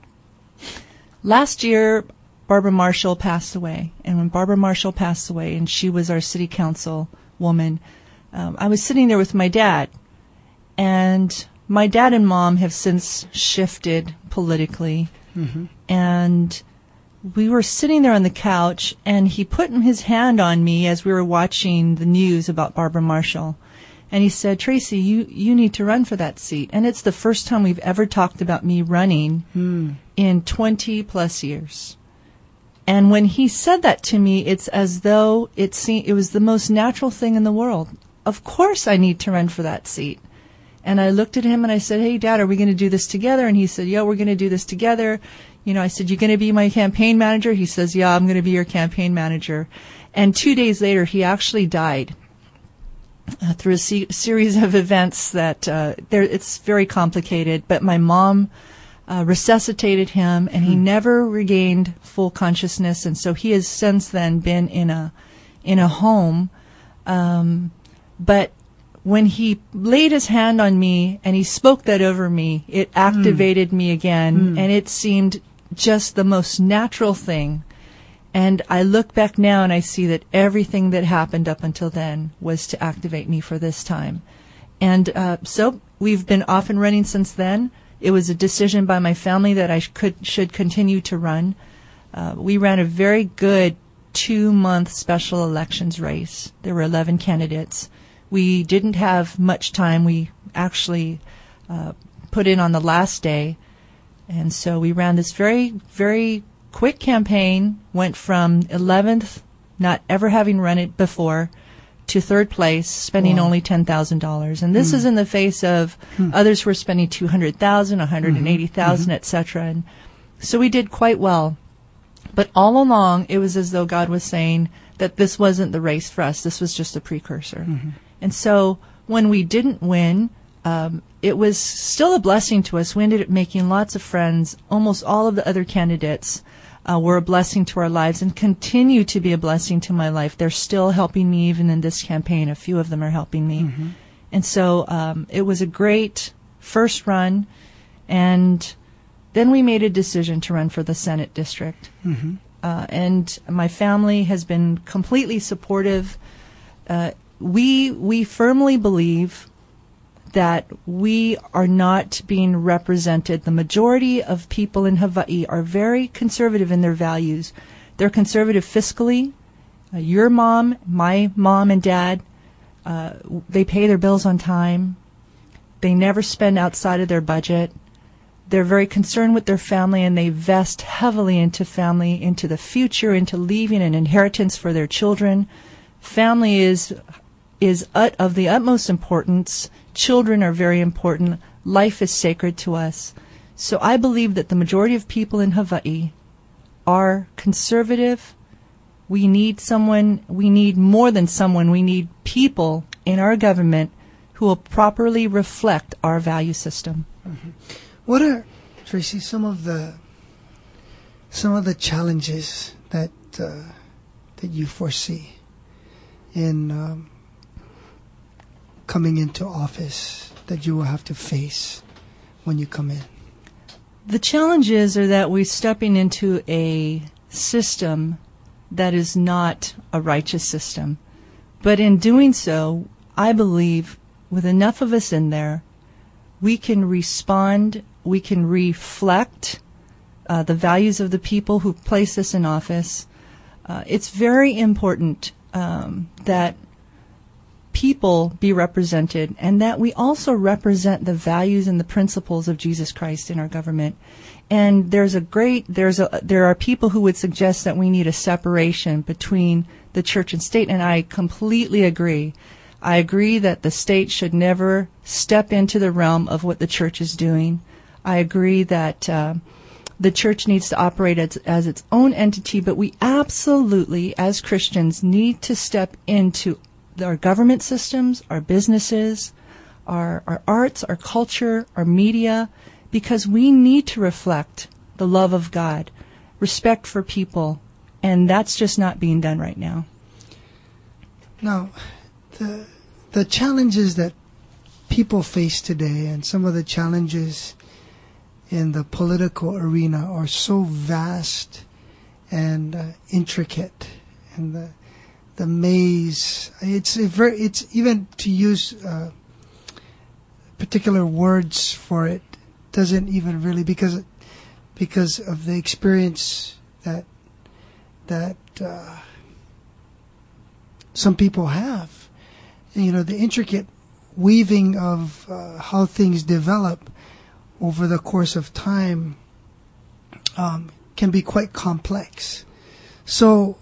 Speaker 3: Last year, Barbara Marshall passed away. And when Barbara Marshall passed away, and she was our city council woman, I was sitting there with my dad. And my dad and mom have since shifted politically. And we were sitting there on the couch, and he put his hand on me as we were watching the news about Barbara Marshall. And he said, Tracy, you need to run for that seat. And it's the first time we've ever talked about me running in 20 plus years. And when he said that to me, it's as though it was the most natural thing in the world. Of course I need to run for that seat. And I looked at him and I said, hey, Dad, are we going to do this together? And he said, yeah, we're going to do this together. I said, you're going to be my campaign manager? He says, yeah, I'm going to be your campaign manager. And 2 days later, he actually died. Through a series of events that it's very complicated, but my mom resuscitated him, and he never regained full consciousness, and so he has since then been in a home. But when he laid his hand on me and he spoke that over me, it activated me again, and it seemed just the most natural thing. And I look back now and I see that everything that happened up until then was to activate me for this time. And so we've been off and running since then. It was a decision by my family that I should continue to run. We ran a very good 2-month special elections race. There were 11 candidates. We didn't have much time. We actually put in on the last day. And so we ran this very, very quick campaign, went from 11th, not ever having run it before, to 3rd place, spending only $10,000. And this is in the face of others who were spending $200,000, $180,000, etc. And so we did quite well. But all along, it was as though God was saying that this wasn't the race for us. This was just a precursor. And so when we didn't win, it was still a blessing to us. We ended up making lots of friends. Almost all of the other candidates were a blessing to our lives and continue to be a blessing to my life. They're still helping me even in this campaign. A few of them are helping me. And so it was a great first run, and then we made a decision to run for the Senate district. And my family has been completely supportive. We firmly believe that we are not being represented. The majority of people in Hawaii are very conservative in their values. They're conservative fiscally. Your mom, my mom and dad, they pay their bills on time. They never spend outside of their budget. They're very concerned with their family, and they vest heavily into family, into the future, into leaving an inheritance for their children. Family is of the utmost importance. Children are very important. Life is sacred to us. So I believe that the majority of people in Hawaii are conservative. We need more than someone. We need people in our government who will properly reflect our value system.
Speaker 2: What are, Tracy, some of the challenges that you foresee in coming into office that you will have to face when you come in?
Speaker 3: The challenges are that we're stepping into a system that is not a righteous system. But in doing so, I believe with enough of us in there, we can respond, we can reflect the values of the people who place us in office. It's very important that people be represented, and that we also represent the values and the principles of Jesus Christ in our government. And there are people who would suggest that we need a separation between the church and state, and I completely agree. I agree that the state should never step into the realm of what the church is doing. I agree that the church needs to operate as its own entity, but we absolutely, as Christians, need to step into our government systems, our businesses, our arts, our culture, our media, because we need to reflect the love of God, respect for people, and that's just not being done right now.
Speaker 2: Now, the challenges that people face today and some of the challenges in the political arena are so vast and intricate, and the maze. It's even to use particular words for it doesn't even really, because of the experience that some people have. You know, the intricate weaving of how things develop over the course of time can be quite complex. So,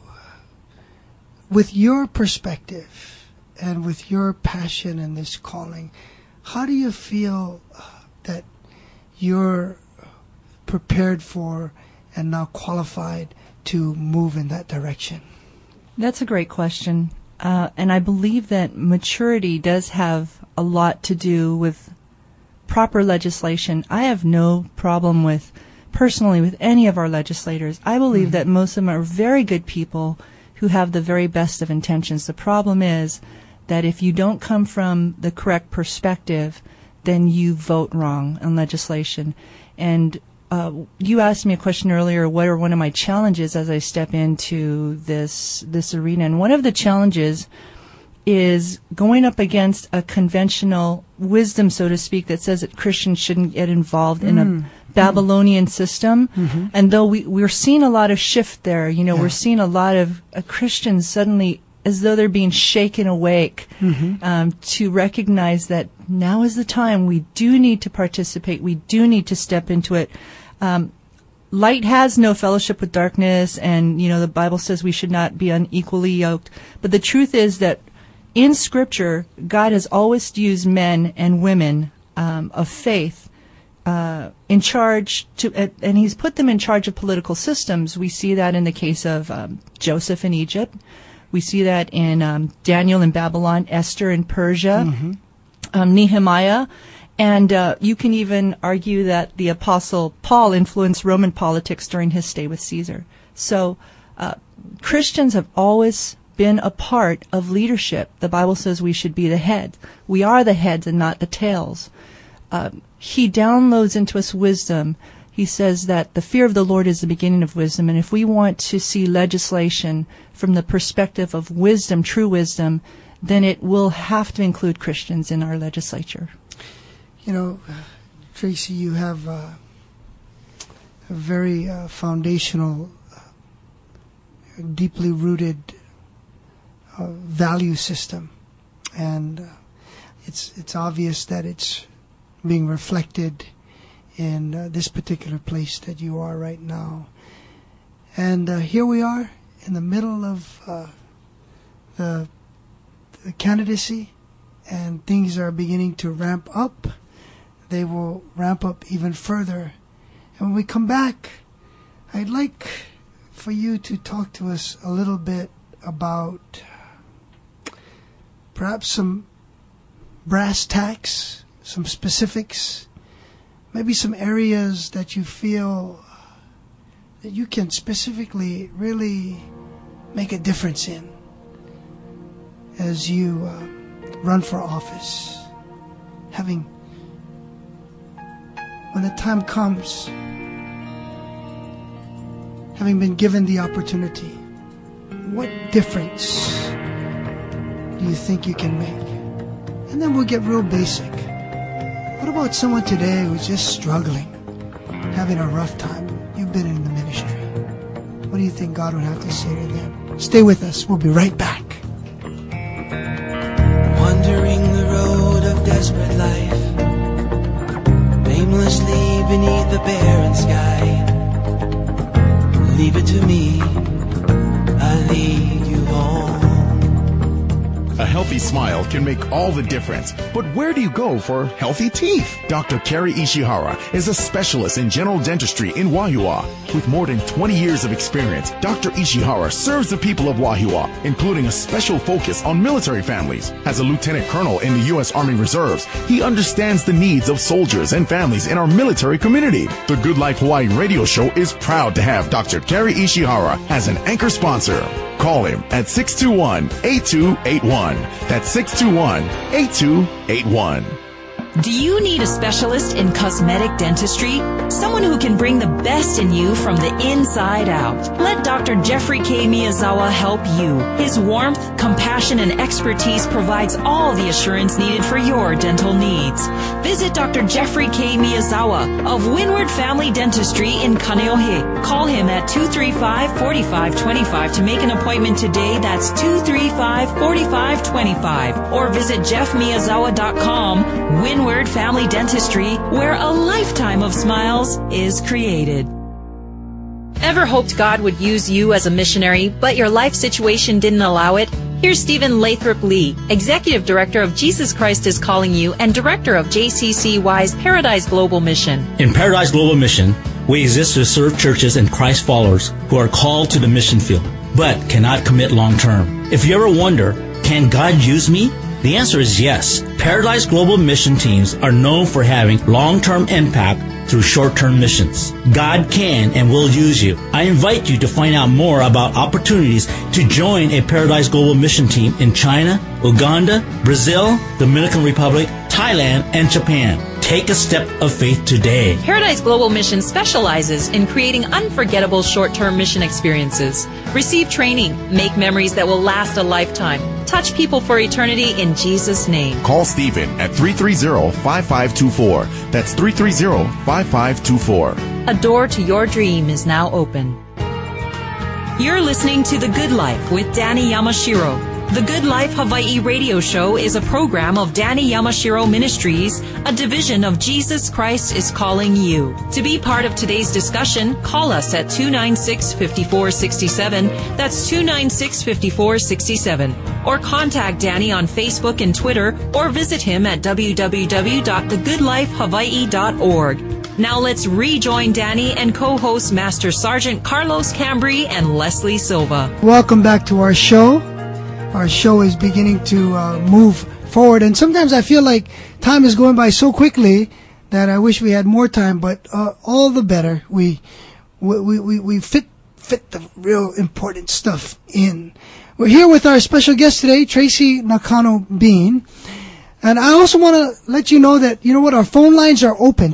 Speaker 2: with your perspective and with your passion in this calling, how do you feel that you're prepared for and now qualified to move in that direction?
Speaker 3: That's a great question. And I believe that maturity does have a lot to do with proper legislation. I have no problem personally with any of our legislators. I believe that most of them are very good people who have the very best of intentions. The problem is that if you don't come from the correct perspective, then you vote wrong on legislation. And you asked me a question earlier, what are one of my challenges as I step into this arena? And one of the challenges is going up against a conventional wisdom, so to speak, that says that Christians shouldn't get involved in a Babylonian system. And though we're seeing a lot of shift there, we're seeing a lot of Christians suddenly as though they're being shaken awake to recognize that now is the time. We do need to participate. We do need to step into it. Light has no fellowship with darkness, and, the Bible says we should not be unequally yoked. But the truth is that in Scripture, God has always used men and women of faith in charge and He's put them in charge of political systems. We see that in the case of Joseph in Egypt. We see that in Daniel in Babylon, Esther in Persia, Nehemiah. And you can even argue that the Apostle Paul influenced Roman politics during his stay with Caesar. So Christians have always been a part of leadership. The Bible says we should be the head. We are the heads and not the tails. he downloads into us wisdom. He says that the fear of the Lord is the beginning of wisdom, and if we want to see legislation from the perspective of wisdom, true wisdom, then it will have to include Christians in our legislature.
Speaker 2: You know, Tracy, you have a very foundational, deeply rooted value system, and it's obvious that it's being reflected in this particular place that you are right now. And here we are in the middle of the candidacy, and things are beginning to ramp up. They will ramp up even further. And when we come back, I'd like for you to talk to us a little bit about perhaps some brass tacks, some specifics, maybe some areas that you feel that you can specifically really make a difference in as you run for office, when the time comes, having been given the opportunity. What difference do you think you can make? And then we'll get real basic. What about someone today who's just struggling, having a rough time? You've been in the ministry. What do you think God would have to say to them? Stay with us. We'll be right back.
Speaker 4: Wandering the road of desperate life, aimlessly beneath the barren sky. Leave it to me, I'll lead you home.
Speaker 5: A healthy smile can make all the difference. But where do you go for healthy teeth? Dr. Kerry Ishihara is a specialist in general dentistry in Wahiawa. With more than 20 years of experience, Dr. Ishihara serves the people of Wahiawa, including a special focus on military families. As a lieutenant colonel in the U.S. Army Reserves, he understands the needs of soldiers and families in our military community. The Good Life Hawaii radio show is proud to have Dr. Kerry Ishihara as an anchor sponsor. Call him at 621-8281. That's 621-8281.
Speaker 1: Do you need a specialist in cosmetic dentistry? Someone who can bring the best in you from the inside out. Let Dr. Jeffrey K. Miyazawa help you. His warmth, compassion, and expertise provides all the assurance needed for your dental needs. Visit Dr. Jeffrey K. Miyazawa of Windward Family Dentistry in Kaneohe. Call him at 235-4525 to make an appointment today. That's 235-4525. Or visit jeffmiyazawa.com. Windward Family Dentistry, where a lifetime of smiles is created. Ever hoped God would use you as a missionary, but your life situation didn't allow it? Here's Stephen Lathrop Lee, Executive Director of Jesus Christ is Calling You and Director of JCCY's Paradise Global Mission.
Speaker 6: In Paradise Global Mission, we exist to serve churches and Christ followers who are called to the mission field, but cannot commit long term. If you ever wonder, can God use me? The answer is yes. Paradise Global Mission teams are known for having long-term impact through short-term missions. God can and will use you. I invite you to find out more about opportunities to join a Paradise Global Mission team in China, Uganda, Brazil, Dominican Republic, Thailand, and Japan. Take a step of faith today.
Speaker 1: Paradise Global Mission specializes in creating unforgettable short-term mission experiences. Receive training, make memories that will last a lifetime. Touch people for eternity in Jesus' name.
Speaker 5: Call Stephen at 330-5524. That's 330-5524.
Speaker 1: A door to your dream is now open. You're listening to The Good Life with Danny Yamashiro. The Good Life Hawaii radio show is a program of Danny Yamashiro Ministries, a division of Jesus Christ is Calling You. To be part of today's discussion, call us at 296-5467. That's 296-5467. Or contact Danny on Facebook and Twitter, or visit him at www.thegoodlifehawaii.org. Now let's rejoin Danny and co-host Master Sergeant Carlos Cambry and Leslie Silva.
Speaker 2: Welcome back to our show. Our show is beginning to move forward, and sometimes I feel like time is going by so quickly that I wish we had more time. But all the better. We fit the real important stuff in. We're here with our special guest today, Tracy Nakano Bean, And I also want to let you know that, our phone lines are open.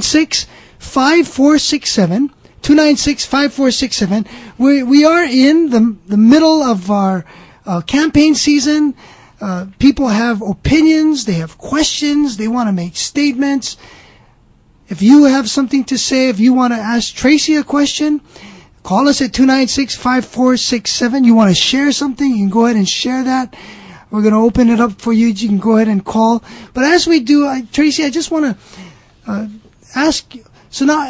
Speaker 2: 296-5467. 296-5467. We are in the middle of our campaign season. People have opinions. They have questions. They want to make statements. If you have something to say, if you want to ask Tracy a question, call us at 296-5467. You want to share something, you can go ahead and share that. We're going to open it up for you. You can go ahead and call. But as we do, Tracy, I just want to ask you. So now,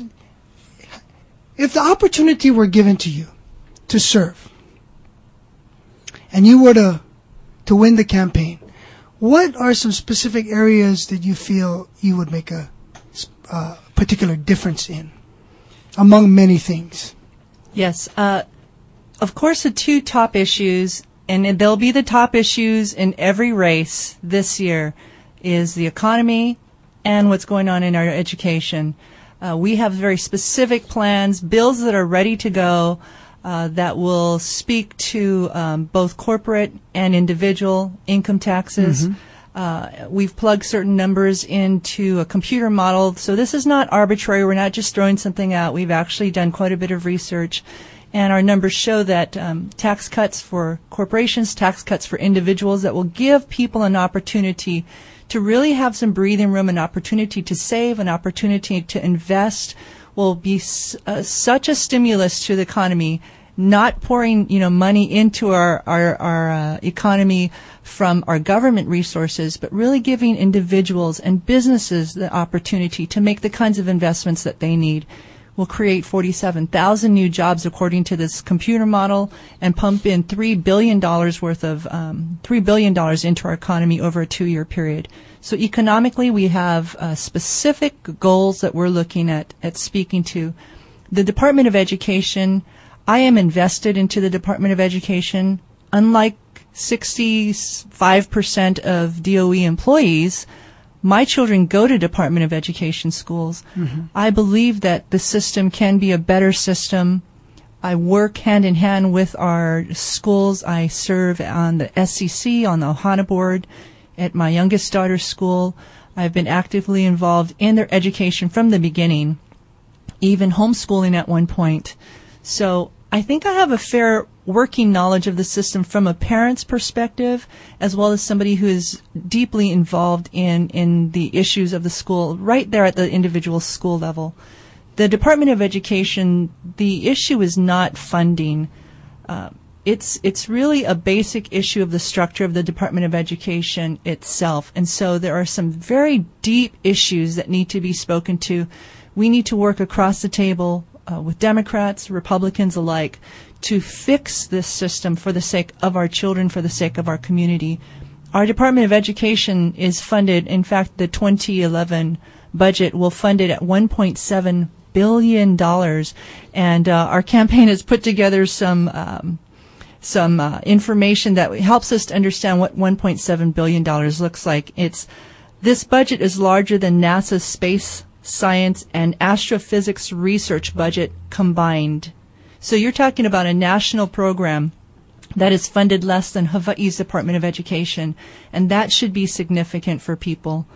Speaker 2: if the opportunity were given to you to serve, and you were to win the campaign, what are some specific areas that you feel you would make a particular difference in, among many things?
Speaker 3: Yes. Of course, the two top issues, and they'll be the top issues in every race this year, is the economy and what's going on in our education. We have very specific plans, bills that are ready to go, that will speak to both corporate and individual income taxes. We've plugged certain numbers into a computer model. So this is not arbitrary. We're not just throwing something out. We've actually done quite a bit of research. And our numbers show that tax cuts for corporations, tax cuts for individuals that will give people an opportunity to really have some breathing room, an opportunity to save, an opportunity to invest, will be such a stimulus to the economy, not pouring money into our economy from our government resources, but really giving individuals and businesses the opportunity to make the kinds of investments that they need. Will create 47,000 new jobs according to this computer model, and pump in $3 billion worth of $3 billion into our economy over a 2-year period. So economically, we have specific goals that we're looking at speaking to. The Department of Education, I am invested into the Department of Education. Unlike 65% of DOE employees, my children go to Department of Education schools. I believe that the system can be a better system. I work hand in hand with our schools. I serve on the SCC, on the Ohana board at my youngest daughter's school. I've been actively involved in their education from the beginning, even homeschooling at one point. So I think I have a fair working knowledge of the system from a parent's perspective, as well as somebody who is deeply involved in the issues of the school, right there at the individual school level. The Department of Education, the issue is not funding. It's really a basic issue of the structure of the Department of Education itself. And so there are some very deep issues that need to be spoken to. We need to work across the table with Democrats, Republicans alike, to fix this system for the sake of our children, for the sake of our community. Our Department of Education is funded, in fact, the 2011 budget will fund it at $1.7 billion. And our campaign has put together some information that helps us to understand what $1.7 billion looks like. This budget is larger than NASA's space science and astrophysics research budget combined. So you're talking about a national program that is funded less than Hawaii's Department of Education, and that should be significant for people.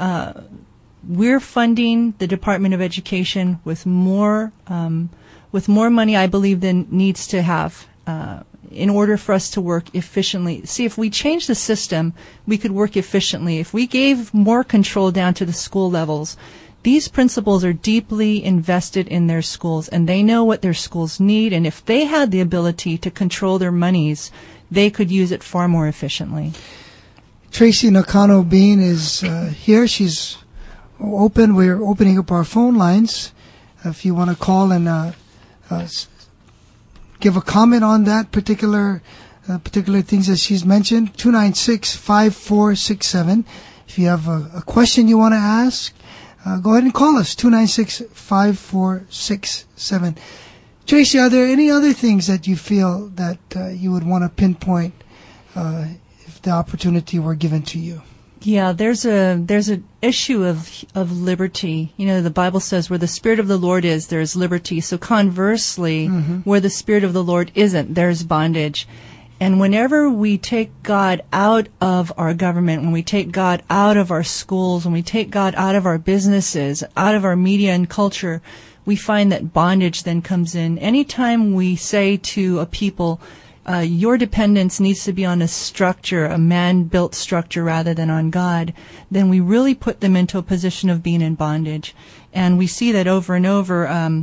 Speaker 3: We're funding the Department of Education with more money, I believe, than needs to have in order for us to work efficiently. See, if we change the system, we could work efficiently. If we gave more control down to the school levels, these principals are deeply invested in their schools, and they know what their schools need, and if they had the ability to control their monies, they could use it far more efficiently.
Speaker 2: Tracy Nakano Bean is here. She's open. We're opening up our phone lines. If you want to call and give a comment on that particular things that she's mentioned, 296-5467. If you have a question you want to ask, go ahead and call us, 296-5467. Tracy, are there any other things that you feel that you would want to pinpoint if the opportunity were given to you?
Speaker 3: Yeah, there's an issue of liberty. You know, the Bible says where the Spirit of the Lord is, there's liberty. So conversely, where the Spirit of the Lord isn't, there's bondage. And whenever we take God out of our government, when we take God out of our schools, when we take God out of our businesses, out of our media and culture, we find that bondage then comes in. Anytime we say to a people, your dependence needs to be on a structure, a man-built structure rather than on God, then we really put them into a position of being in bondage. And we see that over and over.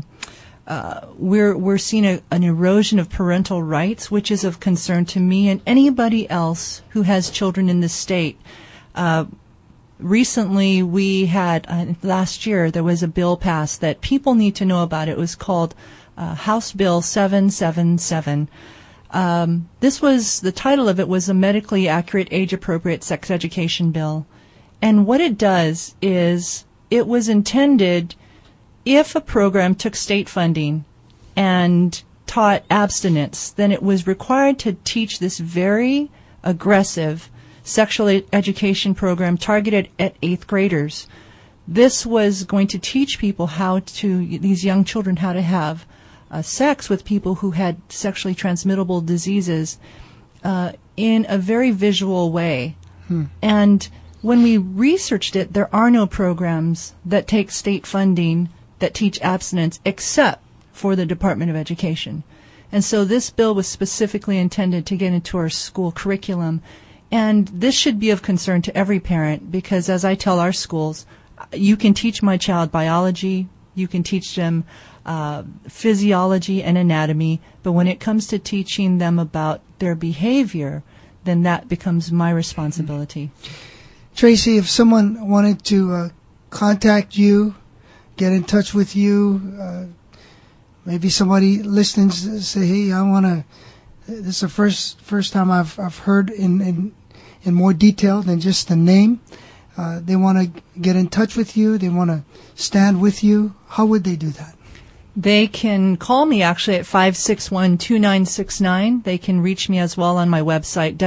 Speaker 3: We're seeing an erosion of parental rights, which is of concern to me and anybody else who has children in this state. Recently, we had, last year, there was a bill passed that people need to know about. It was called House Bill 777. The title of it was a medically accurate, age-appropriate sex education bill. And what it does is it was intended, if a program took state funding and taught abstinence, then it was required to teach this very aggressive sexual education program targeted at 8th graders. This was going to teach people these young children how to have sex with people who had sexually transmittable diseases in a very visual way. And when we researched it, there are no programs that take state funding that teach abstinence except for the Department of Education. And so this bill was specifically intended to get into our school curriculum. And this should be of concern to every parent because, as I tell our schools, you can teach my child biology, you can teach them physiology and anatomy, but when it comes to teaching them about their behavior, then that becomes my responsibility.
Speaker 2: Tracy, if someone wanted to contact you, get in touch with you, maybe somebody listening say, hey, I want to, this is the first time I've heard in more detail than just the name. They want to get in touch with you, they want to stand with you. How would they do that?
Speaker 3: They can call me actually at 561-2969. They can reach me as well on my website,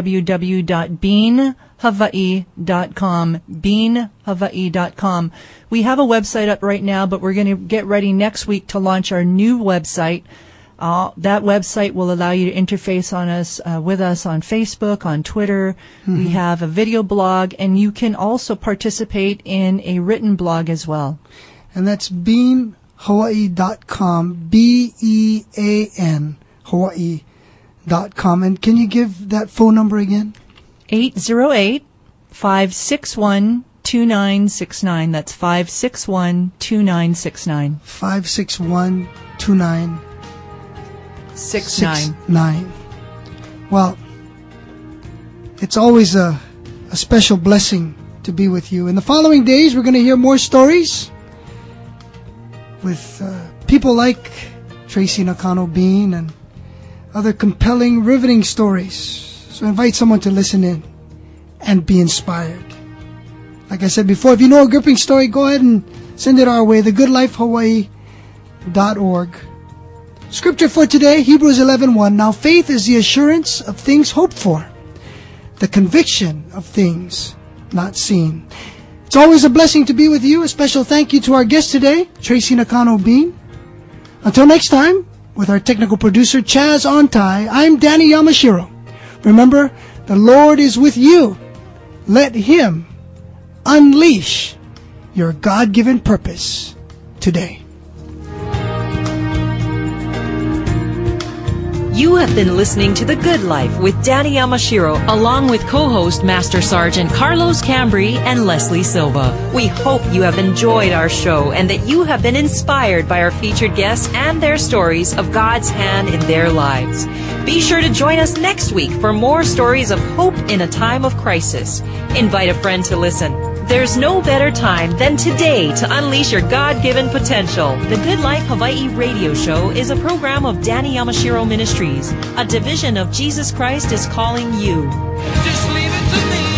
Speaker 3: www.beanhawaii.com, beanhawaii.com. We have a website up right now, but we're going to get ready next week to launch our new website. That website will allow you to interface with us on Facebook, on Twitter. Mm-hmm. We have a video blog, and you can also participate in a written blog as well.
Speaker 2: And that's beanhawaii.com, B-E-A-N, Hawaii.com. And can you give that phone number again?
Speaker 3: 808-561-2969. That's 561-2969.
Speaker 2: 561-2969. Well, it's always a special blessing to be with you. In the following days, we're going to hear more stories with people like Tracy Nakano Bean and other compelling, riveting stories. So invite someone to listen in and be inspired. Like I said before, if you know a gripping story, go ahead and send it our way, thegoodlifehawaii.org. Scripture for today, Hebrews 11:1. Now faith is the assurance of things hoped for, the conviction of things not seen. It's always a blessing to be with you. A special thank you to our guest today, Tracy Nakano Bean. Until next time, with our technical producer, Chaz Ontai, I'm Danny Yamashiro. Remember, the Lord is with you. Let Him unleash your God-given purpose today.
Speaker 1: You have been listening to The Good Life with Danny Yamashiro, along with co-host Master Sergeant Carlos Cambry and Leslie Silva. We hope you have enjoyed our show and that you have been inspired by our featured guests and their stories of God's hand in their lives. Be sure to join us next week for more stories of hope in a time of crisis. Invite a friend to listen. There's no better time than today to unleash your God-given potential. The Good Life Hawaii radio show is a program of Danny Yamashiro Ministries, a division of Jesus Christ is Calling You.
Speaker 4: Just leave it to me.